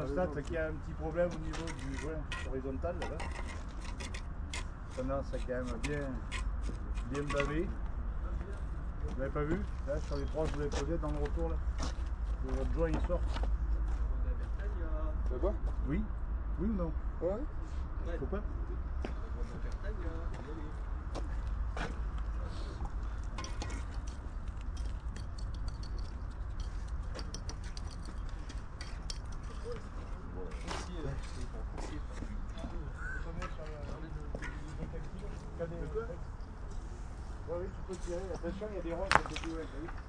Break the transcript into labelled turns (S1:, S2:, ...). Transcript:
S1: constate qu'il y a un petit problème au niveau du joint horizontal là-bas. Tendance à quand même bien bavé. Vous l'avez pas vu? Là, sur les trois que je vous ai posés dans le retour là. Votre joint il sort.
S2: Tu vas voir?
S1: Oui? Oui ou non?
S2: Ouais.
S1: Faut pas? Oui, tu peux tirer. Attention, il y a des ronds un peu plus loin.